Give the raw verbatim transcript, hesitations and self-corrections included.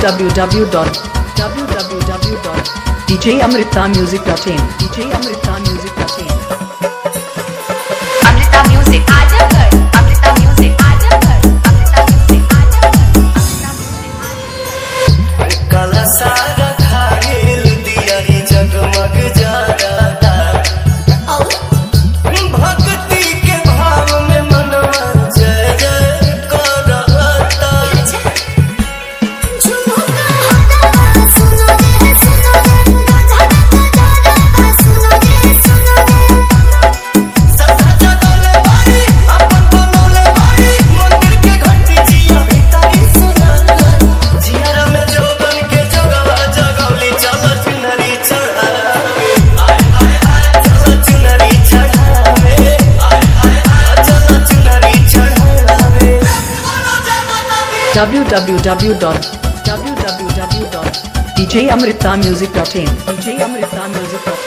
w w w dot w w w dot d j amrita music dot in d j amrita music dot in Amrita Music Ajagar Amrita Music Ajagar Amrita Music Ajagar काला सारा खागिल दिया ही जगमग जाता भक्ति के भाव में मनवा जय जय करता सदा जगले भाई अपन बोले भाई मंदिर के घंटी जिया भिताई सुनाला जियारा में जोगन के जगवा जगवली चल चुनरी चढ़ावे आय आय आय चल चुनरी चढ़ावे आय आय आय चल चुनरी चढ़ावे w w w dot w w w dot d j amrita music dot in d j amrita music dot in